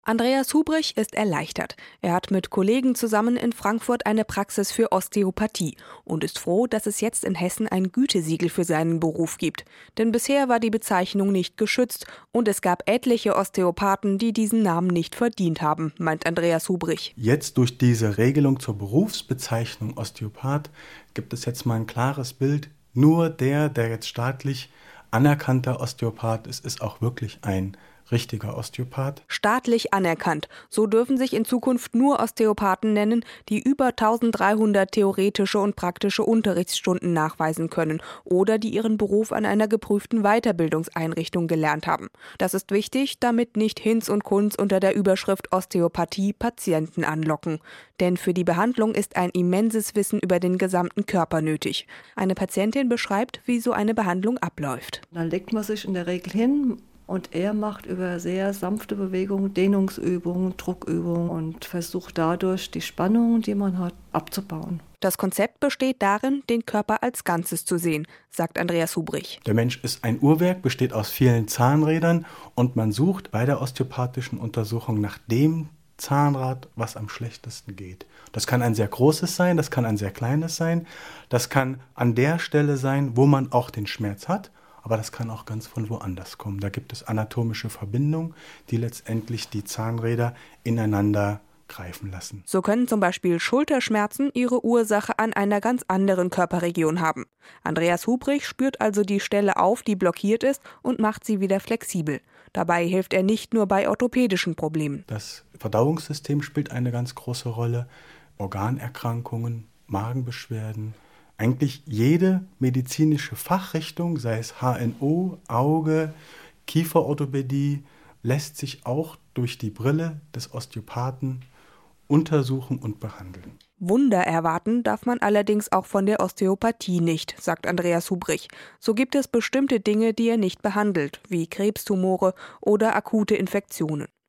Andreas Hubrich ist erleichtert. Er hat mit Kollegen zusammen in Frankfurt eine Praxis für Osteopathie und ist froh, dass es jetzt in Hessen ein Gütesiegel für seinen Beruf gibt. Denn bisher war die Bezeichnung nicht geschützt und es gab etliche Osteopathen, die diesen Namen nicht verdient haben, meint Andreas Hubrich. Jetzt durch diese Regelung zur Berufsbezeichnung Osteopath gibt es jetzt mal ein klares Bild. Nur der jetzt staatlich anerkannter Osteopath ist auch wirklich ein richtiger Osteopath. Staatlich anerkannt. So dürfen sich in Zukunft nur Osteopathen nennen, die über 1300 theoretische und praktische Unterrichtsstunden nachweisen können oder die ihren Beruf an einer geprüften Weiterbildungseinrichtung gelernt haben. Das ist wichtig, damit nicht Hinz und Kunz unter der Überschrift Osteopathie Patienten anlocken. Denn für die Behandlung ist ein immenses Wissen über den gesamten Körper nötig. Eine Patientin beschreibt, wie so eine Behandlung abläuft. Dann legt man sich in der Regel hin. Und er macht über sehr sanfte Bewegungen, Dehnungsübungen, Druckübungen und versucht dadurch die Spannungen, die man hat, abzubauen. Das Konzept besteht darin, den Körper als Ganzes zu sehen, sagt Andreas Hubrich. Der Mensch ist ein Uhrwerk, besteht aus vielen Zahnrädern und man sucht bei der osteopathischen Untersuchung nach dem Zahnrad, was am schlechtesten geht. Das kann ein sehr großes sein, das kann ein sehr kleines sein, das kann an der Stelle sein, wo man auch den Schmerz hat. Aber das kann auch ganz von woanders kommen. Da gibt es anatomische Verbindungen, die letztendlich die Zahnräder ineinander greifen lassen. So können zum Beispiel Schulterschmerzen ihre Ursache an einer ganz anderen Körperregion haben. Andreas Hubrich spürt also die Stelle auf, die blockiert ist, und macht sie wieder flexibel. Dabei hilft er nicht nur bei orthopädischen Problemen. Das Verdauungssystem spielt eine ganz große Rolle. Organerkrankungen, Magenbeschwerden. Eigentlich jede medizinische Fachrichtung, sei es HNO, Auge, Kieferorthopädie, lässt sich auch durch die Brille des Osteopathen untersuchen und behandeln. Wunder erwarten darf man allerdings auch von der Osteopathie nicht, sagt Andreas Hubrich. So gibt es bestimmte Dinge, die er nicht behandelt, wie Krebstumore oder akute Infektionen.